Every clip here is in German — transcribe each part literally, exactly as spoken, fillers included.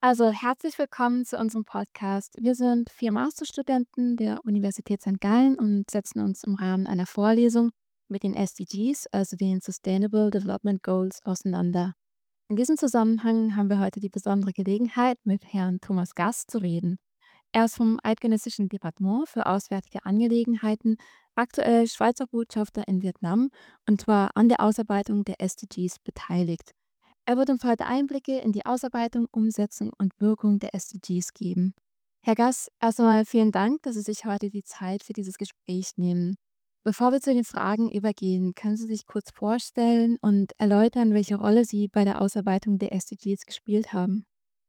Also herzlich willkommen zu unserem Podcast. Wir sind vier Masterstudenten der Universität Sankt Gallen und setzen uns im Rahmen einer Vorlesung mit den S D Gs, also den Sustainable Development Goals, auseinander. In diesem Zusammenhang haben wir heute die besondere Gelegenheit, mit Herrn Thomas Gast zu reden. Er ist vom Eidgenössischen Departement für Auswärtige Angelegenheiten, aktuell Schweizer Botschafter in Vietnam und zwar an der Ausarbeitung der S D Gs beteiligt. Er wird uns heute Einblicke in die Ausarbeitung, Umsetzung und Wirkung der S D Gs geben. Herr Gass, erst einmal vielen Dank, dass Sie sich heute die Zeit für dieses Gespräch nehmen. Bevor wir zu den Fragen übergehen, können Sie sich kurz vorstellen und erläutern, welche Rolle Sie bei der Ausarbeitung der S D Gs gespielt haben?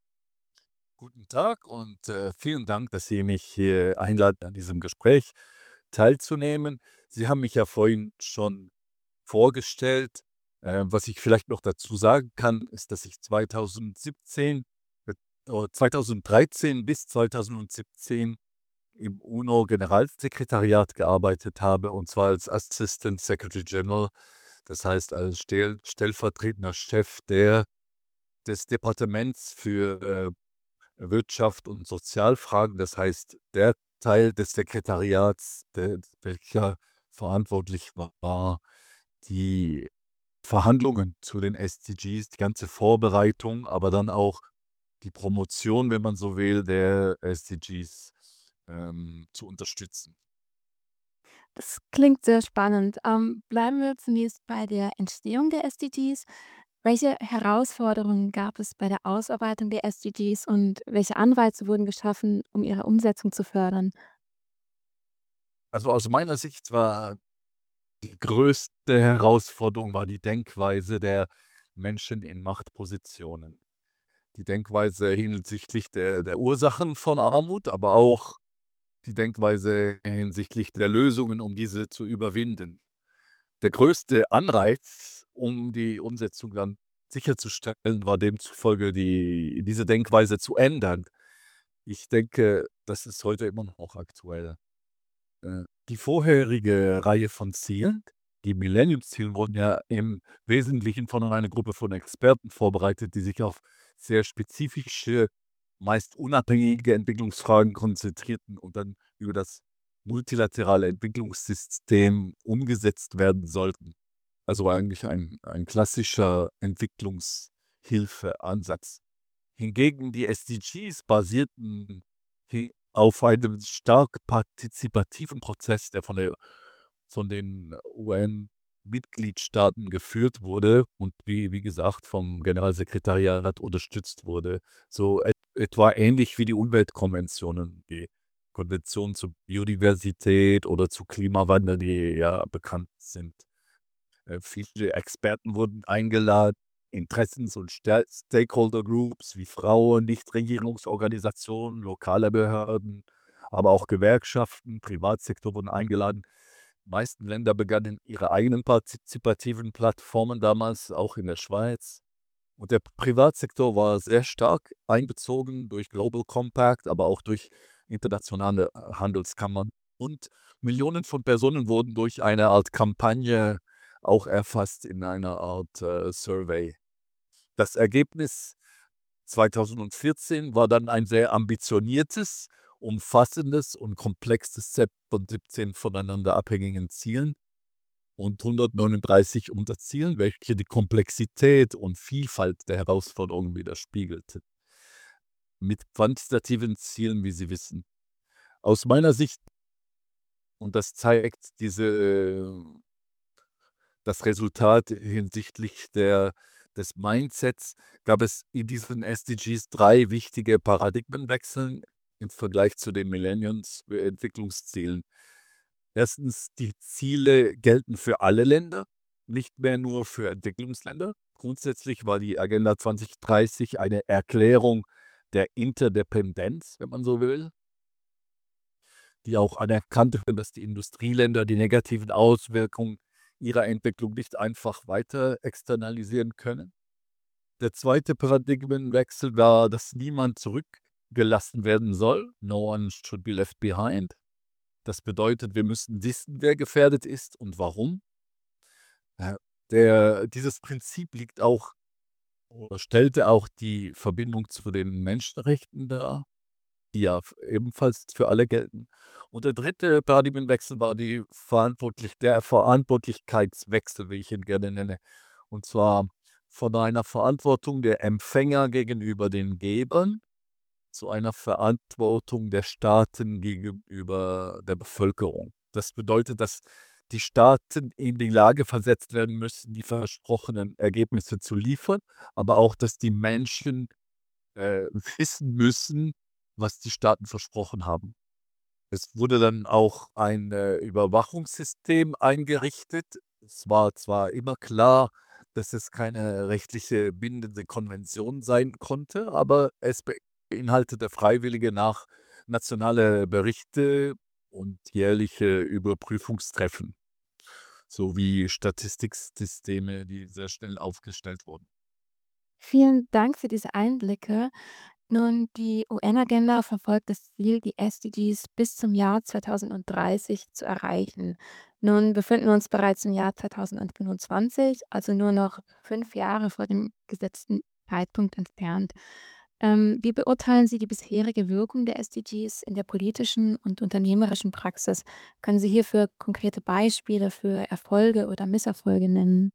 Guten Tag und äh, vielen Dank, dass Sie mich hier einladen, an diesem Gespräch teilzunehmen. Sie haben mich ja vorhin schon vorgestellt. Äh, was ich vielleicht noch dazu sagen kann, ist, dass ich zweitausendsiebzehn, äh, oh, zweitausenddreizehn bis zweitausendsiebzehn im UNO-Generalsekretariat gearbeitet habe, und zwar als Assistant Secretary General, das heißt als stell stellvertretender Chef der, des Departements für äh, Wirtschaft und Sozialfragen, das heißt, der Teil des Sekretariats, der welcher verantwortlich war, die Verhandlungen zu den S D Gs, die ganze Vorbereitung, aber dann auch die Promotion, wenn man so will, der S D Gs, ähm, zu unterstützen. Das klingt sehr spannend. Ähm, bleiben wir zunächst bei der Entstehung der S D Gs. Welche Herausforderungen gab es bei der Ausarbeitung der S D Gs und welche Anreize wurden geschaffen, um ihre Umsetzung zu fördern? Also, aus meiner Sicht war die größte Herausforderung war die Denkweise der Menschen in Machtpositionen. Die Denkweise hinsichtlich der der Ursachen von Armut, aber auch die Denkweise hinsichtlich der Lösungen, um diese zu überwinden. Der größte Anreiz, um die Umsetzung dann sicherzustellen, war demzufolge die diese Denkweise zu ändern. Ich denke, das ist heute immer noch aktuell. Äh, die vorherige Reihe von Zielen, die Millennium-Ziele, wurden ja im Wesentlichen von einer Gruppe von Experten vorbereitet, die sich auf sehr spezifische, meist unabhängige Entwicklungsfragen konzentrierten und dann über das multilaterale Entwicklungssystem umgesetzt werden sollten. Also eigentlich ein ein klassischer Entwicklungshilfeansatz. Hingegen die S D Gs basierten hi auf einem stark partizipativen Prozess, der von der von den U N-Mitgliedstaaten geführt wurde und wie wie gesagt vom Generalsekretariat unterstützt wurde. So et etwa ähnlich wie die Umweltkonventionen, die Konvention zur Biodiversität oder zu Klimawandel, die ja bekannt sind. Äh, viele Experten wurden eingeladen, Interessens und Sta Stakeholder Groups wie Frauen, Nichtregierungsorganisationen, lokale Behörden, aber auch Gewerkschaften, Privatsektor wurden eingeladen. Die meisten Länder begannen ihre eigenen partizipativen Plattformen damals, auch in der Schweiz. Und der Privatsektor war sehr stark einbezogen durch Global Compact, aber auch durch internationale äh, Handelskammern. Und Millionen von Personen wurden durch eine Art Kampagne auch erfasst in einer Art äh, Survey. Das Ergebnis zweitausendvierzehn war dann ein sehr ambitioniertes, umfassendes und komplexes Set von siebzehn voneinander abhängigen Zielen und hundertneununddreißig Unterzielen, welche die Komplexität und Vielfalt der Herausforderungen widerspiegelte. Mit quantitativen Zielen, wie Sie wissen. Aus meiner Sicht, und das zeigt diese äh, das Resultat hinsichtlich der des Mindsets, gab es in diesen S D Gs drei wichtige Paradigmenwechsel im Vergleich zu den Millenniums äh, Entwicklungszielen. Erstens, die Ziele gelten für alle Länder, nicht mehr nur für Entwicklungsländer. Grundsätzlich war die Agenda zwanzig dreißig eine Erklärung der Interdependenz, wenn man so will, die auch anerkannte, dass die Industrieländer die negativen Auswirkungen ihrer Entwicklung nicht einfach weiter externalisieren können. Der zweite Paradigmenwechsel war, dass niemand zurückgelassen werden soll. No one should be left behind. Das bedeutet, wir müssen wissen, wer gefährdet ist und warum. Äh, der dieses Prinzip liegt auch oder stellte auch die Verbindung zu den Menschenrechten dar, die ja f ebenfalls für alle gelten. Und der dritte Paradigmenwechsel war die verantwortlich der Verantwortlichkeitswechsel, wie ich ihn gerne nenne. Und zwar von einer Verantwortung der Empfänger gegenüber den Gebern zu einer Verantwortung der Staaten gegenüber der Bevölkerung. Das bedeutet, dass die Staaten in die Lage versetzt werden müssen, die versprochenen Ergebnisse zu liefern, aber auch, dass die Menschen, äh, wissen müssen, was die Staaten versprochen haben. Es wurde dann auch ein, äh, Überwachungssystem eingerichtet. Es war zwar immer klar, dass es keine rechtliche bindende Konvention sein konnte, aber es beinhaltete freiwillige nach nationale Berichte und jährliche Überprüfungstreffen sowie Statistiksysteme, die sehr schnell aufgestellt wurden. Vielen Dank für diese Einblicke. Nun, die U N-Agenda verfolgt das Ziel, die S D Gs bis zum Jahr zweitausenddreißig zu erreichen. Nun befinden wir uns bereits im Jahr zweitausendfünfundzwanzig, also nur noch fünf Jahre vor dem gesetzten Zeitpunkt entfernt. Ähm, wie beurteilen Sie die bisherige Wirkung der S D Gs in der politischen und unternehmerischen Praxis? Können Sie hierfür konkrete Beispiele für Erfolge oder Misserfolge nennen?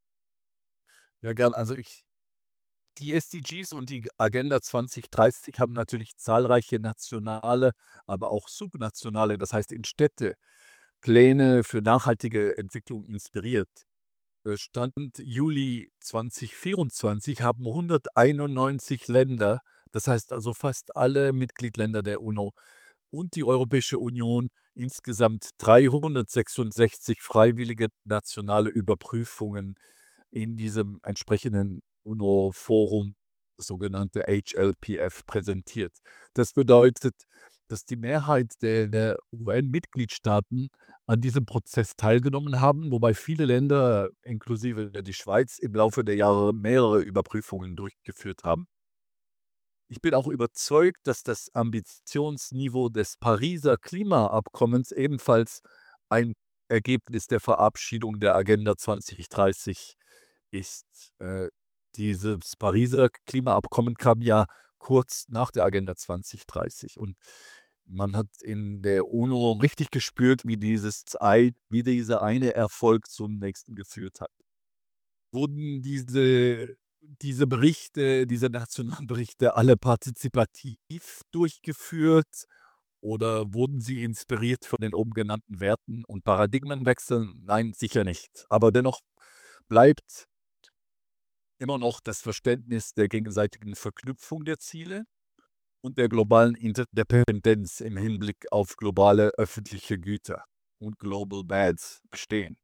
Ja, gern. Also, ich die S D Gs und die Agenda zwanzig dreißig haben natürlich zahlreiche nationale, aber auch subnationale, das heißt in Städte, Pläne für nachhaltige Entwicklung inspiriert. Äh, Stand Juli zweitausendvierundzwanzig haben hunderteinundneunzig Länder, das heißt also fast alle Mitgliedsländer der UNO und die Europäische Union, insgesamt dreihundertsechsundsechzig freiwillige nationale Überprüfungen in diesem entsprechenden UNO-Forum, das sogenannte H L P F, präsentiert. Das bedeutet, dass die Mehrheit der der U N-Mitgliedstaaten an diesem Prozess teilgenommen haben, wobei viele Länder, inklusive der die Schweiz, im Laufe der Jahre mehrere Überprüfungen durchgeführt haben. Ich bin auch überzeugt, dass das Ambitionsniveau des Pariser Klimaabkommens ebenfalls ein Ergebnis der Verabschiedung der Agenda zwanzig dreißig ist. Äh, dieses Pariser Klimaabkommen kam ja kurz nach der Agenda zwanzig dreißig und man hat in der UNO richtig gespürt, wie dieses ei wie dieser eine Erfolg zum nächsten geführt hat. Wurden diese diese Berichte, diese nationalen Berichte alle partizipativ durchgeführt oder wurden sie inspiriert von den oben genannten Werten und Paradigmenwechseln? Nein, sicher nicht. Aber dennoch bleibt immer noch das Verständnis der gegenseitigen Verknüpfung der Ziele und der globalen Interdependenz im Hinblick auf globale öffentliche Güter und Global Bads bestehen.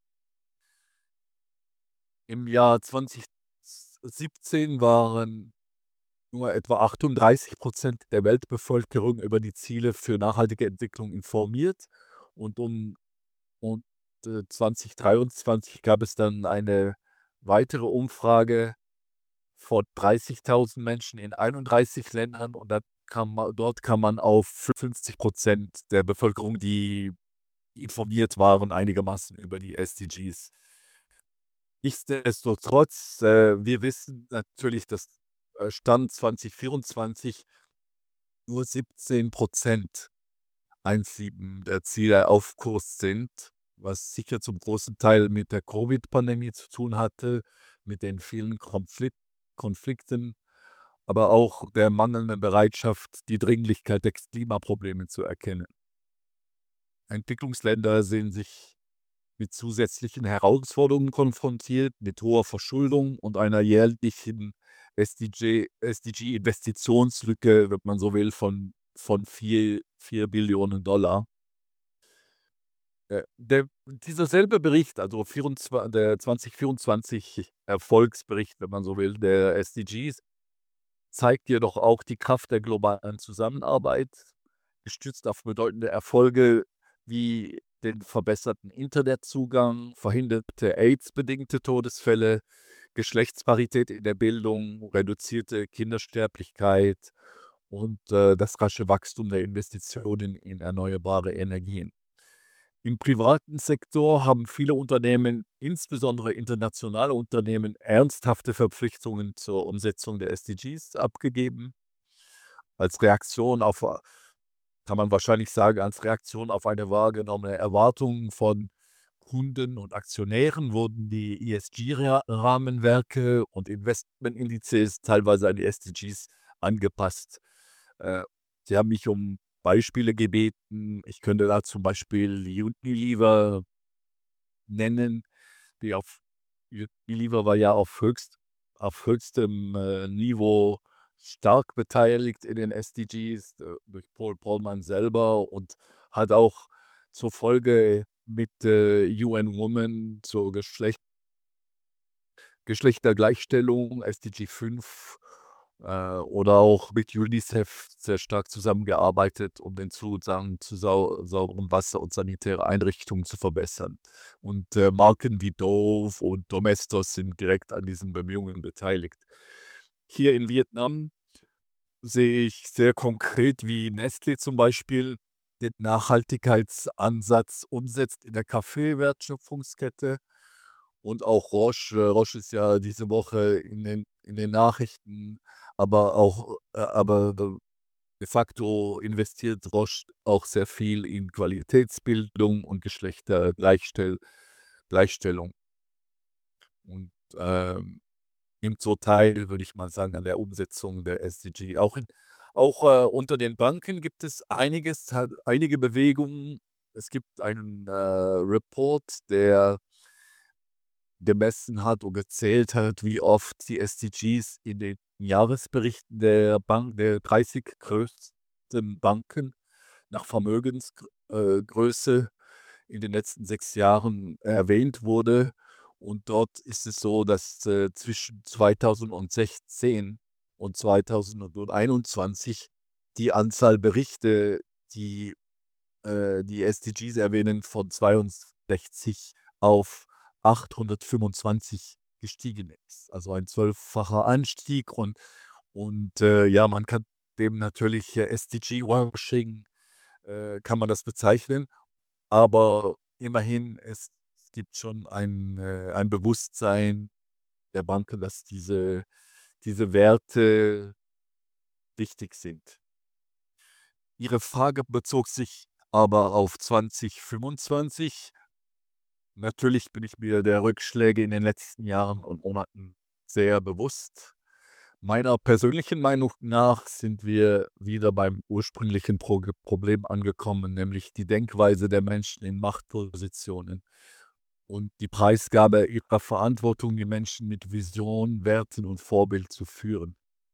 Im Jahr zweitausendsiebzehn waren nur etwa achtunddreißig der Weltbevölkerung über die Ziele für nachhaltige Entwicklung informiert und um und, äh, zwanzig dreiundzwanzig gab es dann eine weitere Umfrage von dreißigtausend Menschen in einunddreißig Ländern und dann kam ma dort kam man auf fünfzig der Bevölkerung, die informiert waren einigermaßen über die S D Gs. Nichtsdestotrotz, äh, wir wissen natürlich, dass, äh, Stand zwanzig vierundzwanzig nur siebzehn eins sieben der Ziele auf Kurs sind, was sicher zum großen Teil mit der Covid-Pandemie zu tun hatte, mit den vielen Konflikt Konflikten, aber auch der mangelnden Bereitschaft, die Dringlichkeit der Klimaprobleme zu erkennen. Entwicklungsländer sehen sich mit zusätzlichen Herausforderungen konfrontiert, mit hoher Verschuldung und einer jährlichen S D G S D G-Investitionslücke, wenn man so will, von von vier vier Billionen Dollar. Äh, der dieser selbe Bericht, also vierundzwa der zwanzig vierundzwanzig Erfolgsbericht, wenn man so will, der S D Gs, zeigt jedoch auch die Kraft der globalen Zusammenarbeit, gestützt auf bedeutende Erfolge wie den verbesserten Internetzugang, verhinderte AIDS-bedingte Todesfälle, Geschlechtsparität in der Bildung, reduzierte Kindersterblichkeit und, äh, das rasche Wachstum der Investitionen in erneuerbare Energien. Im privaten Sektor haben viele Unternehmen, insbesondere internationale Unternehmen, ernsthafte Verpflichtungen zur Umsetzung der S D Gs abgegeben. Als Reaktion auf a kann man wahrscheinlich sagen, als Reaktion auf eine wahrgenommene Erwartung von Kunden und Aktionären wurden die E S G-Ra Rahmenwerke und Investmentindizes teilweise an die S D Gs angepasst. Äh, Sie haben mich um Beispiele gebeten. Ich könnte da zum Beispiel Unilever nennen, die auf Unilever war ja auf höchst auf höchstem, äh, Niveau stark beteiligt in den S D Gs, äh, durch Paul Polman selber und hat auch zur Folge mit, äh, U N Women zur Geschlecht Geschlechtergleichstellung, S D G fünf, äh, oder auch mit UNICEF sehr stark zusammengearbeitet, um den Zugang zu sau sauberem Wasser und sanitäre Einrichtungen zu verbessern. Und, äh, Marken wie Dove und Domestos sind direkt an diesen Bemühungen beteiligt. Hier in Vietnam sehe ich sehr konkret, wie Nestlé zum Beispiel den Nachhaltigkeitsansatz umsetzt in der Kaffeewertschöpfungskette und auch Roche. Äh, Roche ist ja diese Woche in den in den Nachrichten, aber auch äh, aber de de facto investiert Roche auch sehr viel in Qualitätsbildung und Geschlechtergleichstell Gleichstellung. Und, ähm, nimmt so teil, würde ich mal sagen, an der Umsetzung der S D G. Auch in auch, äh, unter den Banken gibt es einiges halt einige Bewegungen. Es gibt einen, äh, Report, der gemessen hat und gezählt hat, wie oft die S D Gs in den Jahresberichten der Bank der dreißig größten Banken nach Vermögensgr äh, Größe in den letzten sechs Jahren erwähnt wurde. Und dort ist es so, dass, äh, zwischen zweitausendsechzehn und zweitausendeinundzwanzig die Anzahl Berichte, die, äh, die S D Gs erwähnen, von zweiundsechzig auf achthundertfünfundzwanzig gestiegen ist. Also ein zwölffacher Anstieg und und, äh, ja, man kann dem natürlich, äh, S D G-Washing, äh, kann man das bezeichnen, aber immerhin, es gibt schon ein, äh, ein Bewusstsein der Banken, dass diese diese Werte wichtig sind. Ihre Frage bezog sich aber auf zweitausendfünfundzwanzig. Natürlich bin ich mir der Rückschläge in den letzten Jahren und Monaten sehr bewusst. Meiner persönlichen Meinung nach sind wir wieder beim ursprünglichen Proge Problem angekommen, nämlich die Denkweise der Menschen in Machtpositionen und die Preisgabe ihrer Verantwortung, die Menschen mit Vision, Werten und Vorbild zu führen.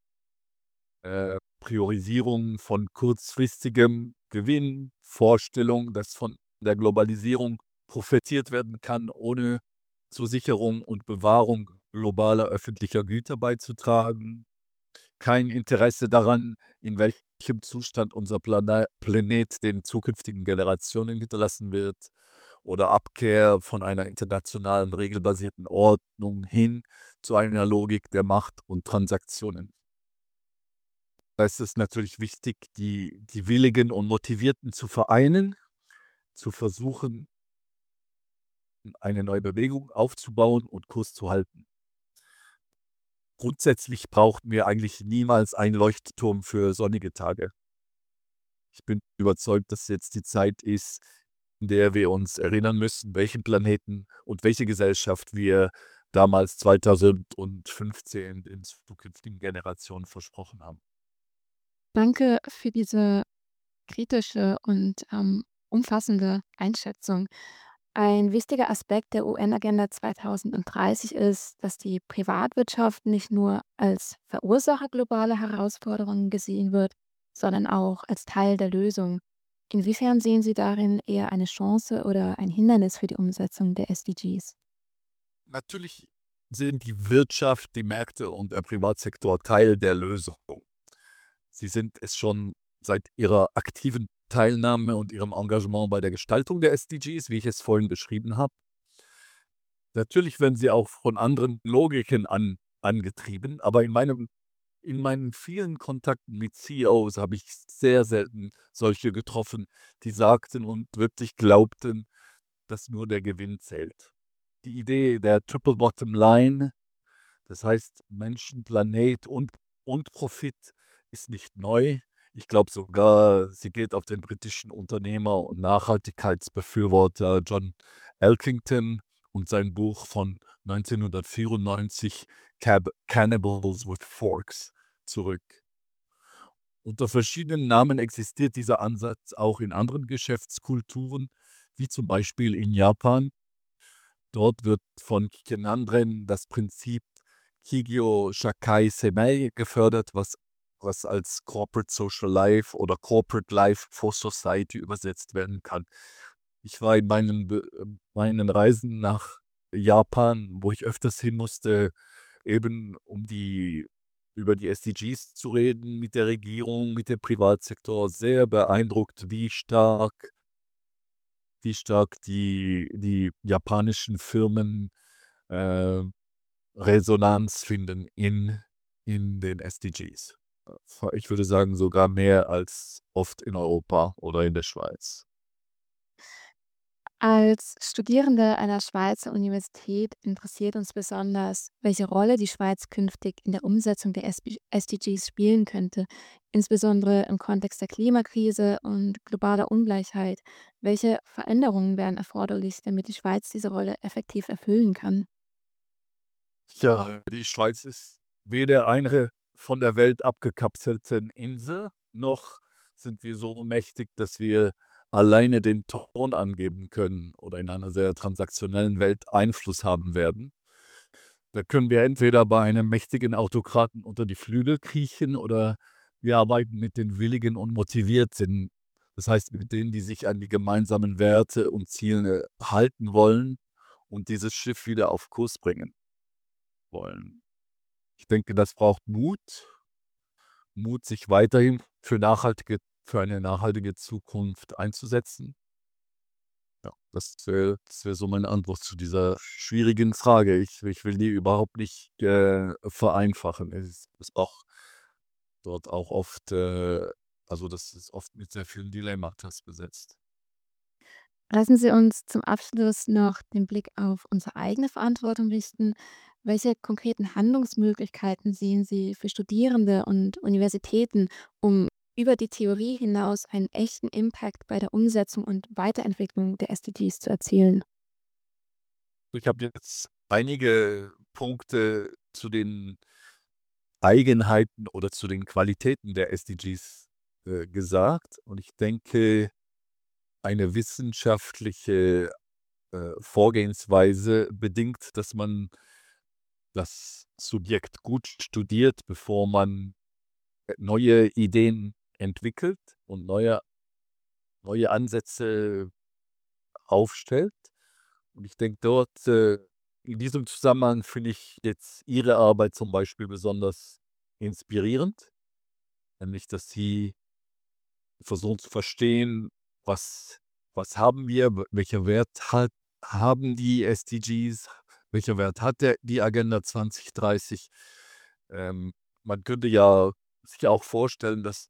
Äh, Priorisierung von kurzfristigem Gewinn, Vorstellung, dass von der Globalisierung profitiert werden kann, ohne zur Sicherung und Bewahrung globaler öffentlicher Güter beizutragen. Kein Interesse daran, in welchem Zustand unser Plana Planet den zukünftigen Generationen hinterlassen wird oder Abkehr von einer internationalen regelbasierten Ordnung hin zu einer Logik der Macht und Transaktionen. Da ist es natürlich wichtig, die die Willigen und Motivierten zu vereinen, zu versuchen eine neue Bewegung aufzubauen und Kurs zu halten. Grundsätzlich brauchten wir eigentlich niemals einen Leuchtturm für sonnige Tage. Ich bin überzeugt, dass jetzt die Zeit ist, in der wir uns erinnern müssen, welchen Planeten und welche Gesellschaft wir damals zweitausendfünfzehn den zukünftigen Generationen versprochen haben. Danke für diese kritische und, ähm, umfassende Einschätzung. Ein wichtiger Aspekt der U N-Agenda zweitausenddreißig ist, dass die Privatwirtschaft nicht nur als Verursacher globaler Herausforderungen gesehen wird, sondern auch als Teil der Lösung. Inwiefern sehen Sie darin eher eine Chance oder ein Hindernis für die Umsetzung der S D Gs? Natürlich sind die Wirtschaft, die Märkte und der Privatsektor Teil der Lösung. Sie sind es schon seit ihrer aktiven Teilnahme und ihrem Engagement bei der Gestaltung der S D Gs, wie ich es vorhin beschrieben habe. Natürlich werden sie auch von anderen Logiken an angetrieben, aber in meinem in meinen vielen Kontakten mit C E Os habe ich sehr selten solche getroffen, die sagten und wirklich glaubten dass nur der Gewinn zählt. Die Idee der Triple Bottom Line, das heißt Menschen, Planet und und Profit, ist nicht neu. Ich glaube sogar, sie geht auf den britischen Unternehmer und Nachhaltigkeitsbefürworter John Elkington und sein Buch von neunzehnhundertvierundneunzig Cab Cannibals with Forks zurück. Unter verschiedenen Namen existiert dieser Ansatz auch in anderen Geschäftskulturen, wie zum Beispiel in Japan. Dort wird von Kikyo das Prinzip Kigyo Shakai Semei gefördert, was was als Corporate Social Life oder Corporate Life for Society übersetzt werden kann. Ich war in meinen Be äh, meinen Reisen nach Japan, wo ich öfters hin musste, eben um die über die S D Gs zu reden mit der Regierung, mit dem Privatsektor, sehr beeindruckt, wie stark wie stark die die japanischen Firmen, äh, Resonanz finden in in den S D Gs. Äh, ich würde sagen, sogar mehr als oft in Europa oder in der Schweiz. Als Studierende einer Schweizer Universität interessiert uns besonders, welche Rolle die Schweiz künftig in der Umsetzung der S B S D Gs spielen könnte, insbesondere im Kontext der Klimakrise und globaler Ungleichheit. Welche Veränderungen wären erforderlich, damit die Schweiz diese Rolle effektiv erfüllen kann? Ja, die Schweiz ist weder eine von der Welt abgekapselten Insel, noch sind wir so mächtig, dass wir alleine den Ton angeben können oder in einer sehr transaktionellen Welt Einfluss haben werden. Da können wir entweder bei einem mächtigen Autokraten unter die Flügel kriechen oder wir arbeiten mit den Willigen und Motivierten. Das heißt, mit denen, die sich an die gemeinsamen Werte und Ziele halten wollen und dieses Schiff wieder auf Kurs bringen wollen. Ich denke, das braucht Mut. Mut, sich weiterhin für nachhaltige für eine nachhaltige Zukunft einzusetzen. Ja, das wäre das wäre so meine Antwort zu dieser schwierigen Frage. Ich ich will die überhaupt nicht, äh, vereinfachen. Es ist auch dort auch oft, äh also, das ist oft mit sehr vielen Dilemmatas besetzt. Lassen Sie uns zum Abschluss noch den Blick auf unsere eigene Verantwortung richten. Welche konkreten Handlungsmöglichkeiten sehen Sie für Studierende und Universitäten, um über die Theorie hinaus einen echten Impact bei der Umsetzung und Weiterentwicklung der S D Gs zu erzielen? Ich habe jetzt einige Punkte zu den Eigenheiten oder zu den Qualitäten der S D Gs, äh, gesagt und ich denke, eine wissenschaftliche, äh, Vorgehensweise bedingt, dass man das Subjekt gut studiert, bevor man, äh, neue Ideen entwickelt und neue neue Ansätze aufstellt. Und ich denke dort, äh in diesem Zusammenhang finde ich jetzt Ihre Arbeit zum Beispiel besonders inspirierend, nämlich dass Sie versuchen zu verstehen, was was haben wir, w welcher Wert hat haben die S D Gs, welcher Wert hat der die Agenda zwanzig dreißig? Ähm, man könnte ja sich auch vorstellen, dass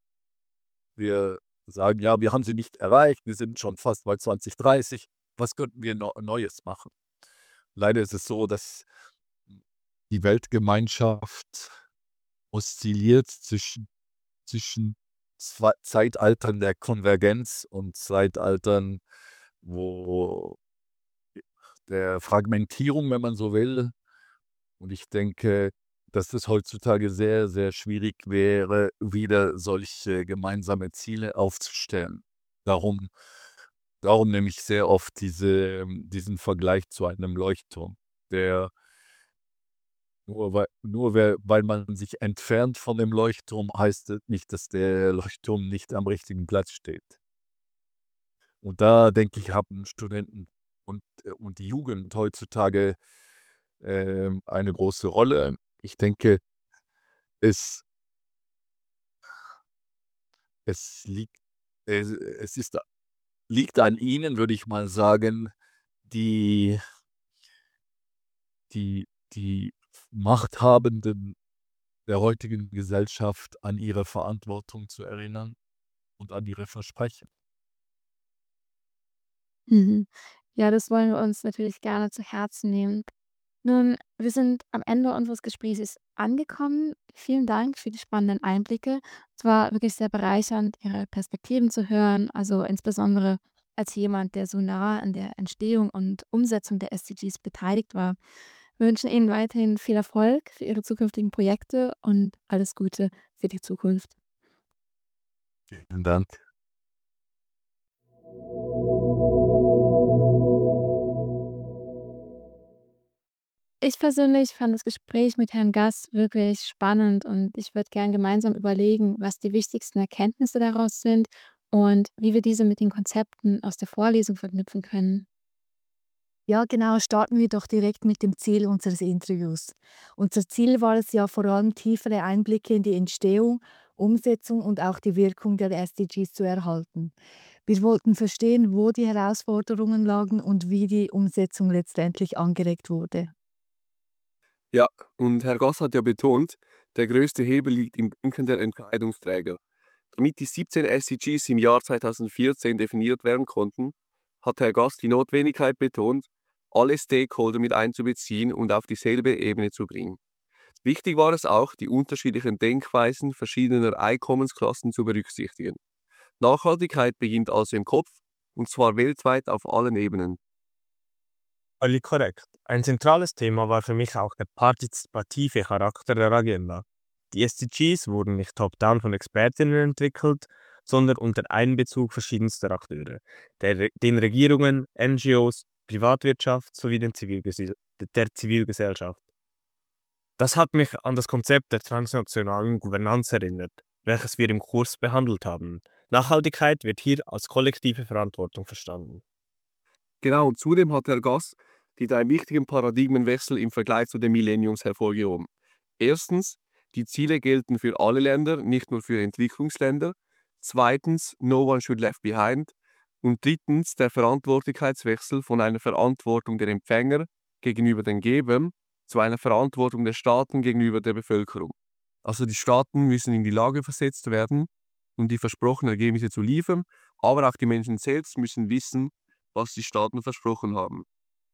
wir sagen: „Ja, wir haben sie nicht erreicht, wir sind schon fast bei zwanzig dreißig. Was könnten wir Neu Neues machen?“ Leider ist es so, dass die Weltgemeinschaft oszilliert zwischen zwischen zwei Zeitaltern der Konvergenz und Zeitaltern, wo der Fragmentierung, wenn man so will. Und ich denke, dass es heutzutage sehr, sehr schwierig wäre, wieder solche gemeinsame Ziele aufzustellen. Darum darum nehme ich sehr oft diese diesen Vergleich zu einem Leuchtturm, der nur weil nur wer weil man sich entfernt von dem Leuchtturm, heißt es nicht, dass der Leuchtturm nicht am richtigen Platz steht. Und da denke ich, haben Studenten und äh, und die Jugend heutzutage, ähm, eine große Rolle. Ich denke, es es liegt es es ist liegt an ihnen, würde ich mal sagen, die die die Machthabenden der heutigen Gesellschaft an ihre Verantwortung zu erinnern und an ihre Versprechen. Mhm. Ja, das wollen wir uns natürlich gerne zu Herzen nehmen. Nun, wir sind am Ende unseres Gesprächs angekommen. Vielen Dank für die spannenden Einblicke. Es war wirklich sehr bereichernd, Ihre Perspektiven zu hören, also insbesondere als jemand, der so nah an der Entstehung und Umsetzung der S D Gs beteiligt war. Wir wünschen Ihnen weiterhin viel Erfolg für Ihre zukünftigen Projekte und alles Gute für die Zukunft. Vielen Dank. Ich persönlich fand das Gespräch mit Herrn Gass wirklich spannend und ich würde gern gemeinsam überlegen, was die wichtigsten Erkenntnisse daraus sind und wie wir diese mit den Konzepten aus der Vorlesung verknüpfen können. Ja, genau, starten wir doch direkt mit dem Ziel unseres Interviews. Unser Ziel war es ja vor allem, tiefere Einblicke in die Entstehung, Umsetzung und auch die Wirkung der S D Gs zu erhalten. Wir wollten verstehen, wo die Herausforderungen lagen und wie die Umsetzung letztendlich angeregt wurde. Ja, und Herr Gass hat ja betont, der größte Hebel liegt im Denken der Entscheidungsträger. Damit die siebzehn S D Gs im Jahr zweitausendvierzehn definiert werden konnten, hat Herr Gass die Notwendigkeit betont, alle Stakeholder mit einzubeziehen und auf dieselbe Ebene zu bringen. Wichtig war es auch, die unterschiedlichen Denkweisen verschiedener Einkommensklassen zu berücksichtigen. Nachhaltigkeit beginnt also im Kopf, und zwar weltweit auf allen Ebenen. Völlig korrekt. Ein zentrales Thema war für mich auch der partizipative Charakter der Agenda. Die S D Gs wurden nicht top-down von Expertinnen entwickelt, sondern unter Einbezug verschiedenster Akteure, der, den Regierungen, N G Os, Privatwirtschaft sowie den Zivilgesell der Zivilgesellschaft. Das hat mich an das Konzept der transnationalen Governance erinnert, welches wir im Kurs behandelt haben. Nachhaltigkeit wird hier als kollektive Verantwortung verstanden. Genau, und zudem hat Herr Gass die drei wichtigen Paradigmenwechsel im Vergleich zu den Millenniums hervorgehoben. Erstens, die Ziele gelten für alle Länder, nicht nur für Entwicklungsländer. Zweitens, no one should left behind. Und drittens, der Verantwortlichkeitswechsel von einer Verantwortung der Empfänger gegenüber den Gebern zu einer Verantwortung der Staaten gegenüber der Bevölkerung. Also die Staaten müssen in die Lage versetzt werden, um die versprochenen Ergebnisse zu liefern, aber auch die Menschen selbst müssen wissen, was die Staaten versprochen haben.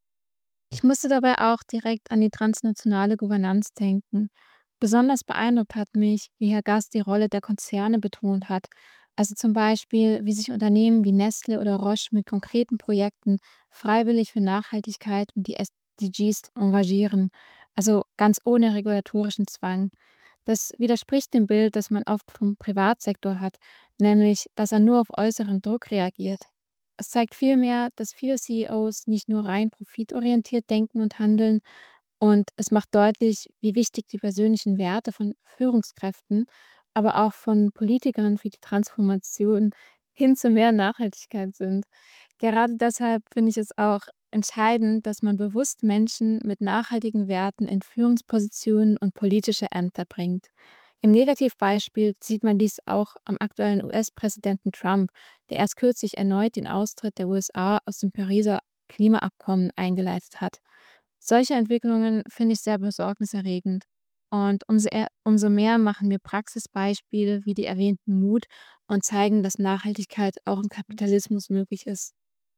Ich musste dabei auch direkt an die transnationale Governanz denken. Besonders beeindruckt hat mich, wie Herr Gass die Rolle der Konzerne betont hat. Also zum Beispiel, wie sich Unternehmen wie Nestle oder Roche mit konkreten Projekten freiwillig für Nachhaltigkeit und die S D Gs engagieren. Also ganz ohne regulatorischen Zwang. Das widerspricht dem Bild, das man oft vom Privatsektor hat, nämlich, dass er nur auf äußeren Druck reagiert. Es zeigt vielmehr, dass viele C E Os nicht nur rein profitorientiert denken und handeln, und es macht deutlich, wie wichtig die persönlichen Werte von Führungskräften, aber auch von Politikern für die Transformation hin zu mehr Nachhaltigkeit sind. Gerade deshalb finde ich es auch entscheidend, dass man bewusst Menschen mit nachhaltigen Werten in Führungspositionen und politische Ämter bringt. Im Negativbeispiel sieht man dies auch am aktuellen U S-Präsidenten Trump, der erst kürzlich erneut den Austritt der U S A aus dem Pariser Klimaabkommen eingeleitet hat. Solche Entwicklungen finde ich sehr besorgniserregend. Und umso, eher, umso mehr machen mir Praxisbeispiele wie die erwähnten Mut und zeigen, dass Nachhaltigkeit auch im Kapitalismus möglich ist.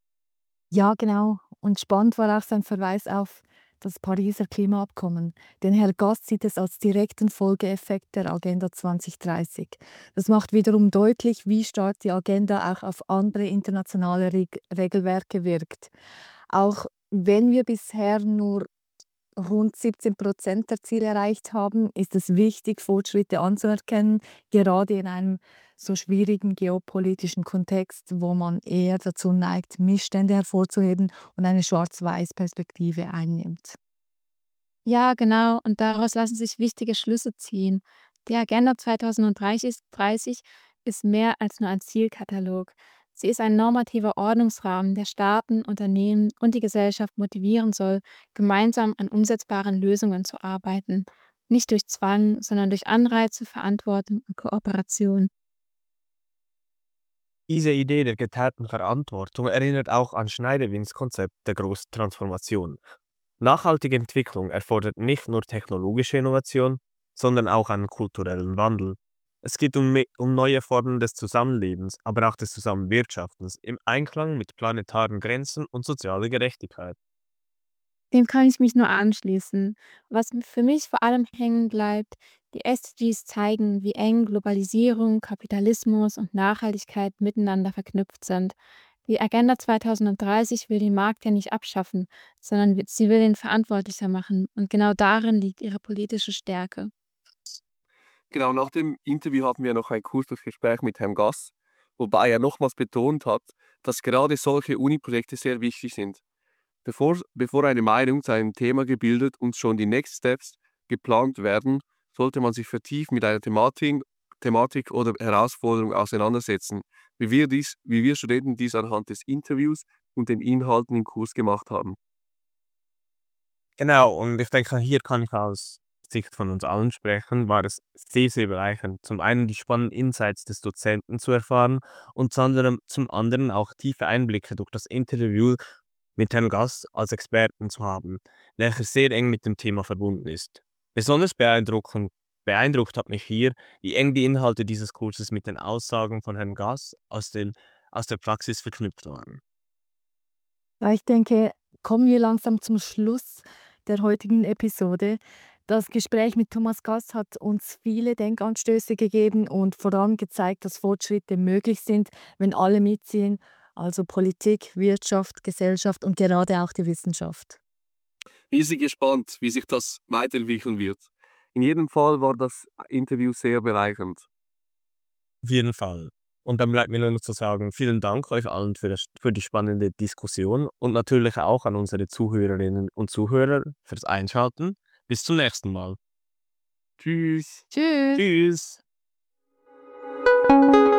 Ja, genau. Und spannend war auch sein Verweis auf das Pariser Klimaabkommen. Denn Herr Gass sieht es als direkten Folgeeffekt der Agenda zwanzig dreißig. Das macht wiederum deutlich, wie stark die Agenda auch auf andere internationale Reg Regelwerke wirkt. Auch wenn wir bisher nur rund siebzehn Prozent der Ziele erreicht haben, ist es wichtig, Fortschritte anzuerkennen, gerade in einem so schwierigen geopolitischen Kontext, wo man eher dazu neigt, Missstände hervorzuheben und eine Schwarz-Weiß-Perspektive einnimmt. Ja, genau, und daraus lassen sich wichtige Schlüsse ziehen. Die Agenda zweitausenddreißig dreißig ist mehr als nur ein Zielkatalog. Sie ist ein normativer Ordnungsrahmen, der Staaten, Unternehmen und die Gesellschaft motivieren soll, gemeinsam an umsetzbaren Lösungen zu arbeiten. Nicht durch Zwang, sondern durch Anreize, Verantwortung und Kooperation. Diese Idee der geteilten Verantwortung erinnert auch an Schneidewins Konzept der großen Transformation. Nachhaltige Entwicklung erfordert nicht nur technologische Innovation, sondern auch einen kulturellen Wandel. Es geht um, me- um neue Formen des Zusammenlebens, aber auch des Zusammenwirtschaftens im Einklang mit planetaren Grenzen und sozialer Gerechtigkeit. Dem kann ich mich nur anschließen. Was m- für mich vor allem hängen bleibt, die S D Gs zeigen, wie eng Globalisierung, Kapitalismus und Nachhaltigkeit miteinander verknüpft sind. Die Agenda zweitausenddreißig will den Markt ja nicht abschaffen, sondern wi- sie will ihn verantwortlicher machen. Und genau darin liegt ihre politische Stärke. Genau, nach dem Interview hatten wir noch ein kurzes Gespräch mit Herrn Gass, wobei er nochmals betont hat, dass gerade solche Uni-Projekte sehr wichtig sind. Bevor, bevor eine Meinung zu einem Thema gebildet und schon die Next Steps geplant werden, sollte man sich vertieft mit einer Thematik, Thematik oder Herausforderung auseinandersetzen, wie wir, dies, wie wir Studenten dies anhand des Interviews und den Inhalten im Kurs gemacht haben. Genau, und ich denke, hier kann ich aus Sicht von uns allen sprechen, war es sehr, sehr bereichernd. Zum einen die spannenden Insights des Dozenten zu erfahren und zum anderen, zum anderen auch tiefe Einblicke durch das Interview mit Herrn Gass als Experten zu haben, welcher sehr eng mit dem Thema verbunden ist. Besonders beeindruckend, beeindruckt hat mich hier, wie eng die Inhalte dieses Kurses mit den Aussagen von Herrn Gass aus, den, aus der Praxis verknüpft waren. Ja, ich denke, kommen wir langsam zum Schluss der heutigen Episode. Das Gespräch mit Thomas Gass hat uns viele Denkanstöße gegeben und vor allem gezeigt, dass Fortschritte möglich sind, wenn alle mitziehen, also Politik, Wirtschaft, Gesellschaft und gerade auch die Wissenschaft. Wir sind gespannt, wie sich das weiterentwickeln wird. In jedem Fall war das Interview sehr bereichernd. Auf jeden Fall. Und dann bleibt mir nur noch zu sagen, vielen Dank euch allen für, das, für die spannende Diskussion und natürlich auch an unsere Zuhörerinnen und Zuhörer fürs Einschalten. Bis zum nächsten Mal. Tschüss. Tschüss! Tschüss!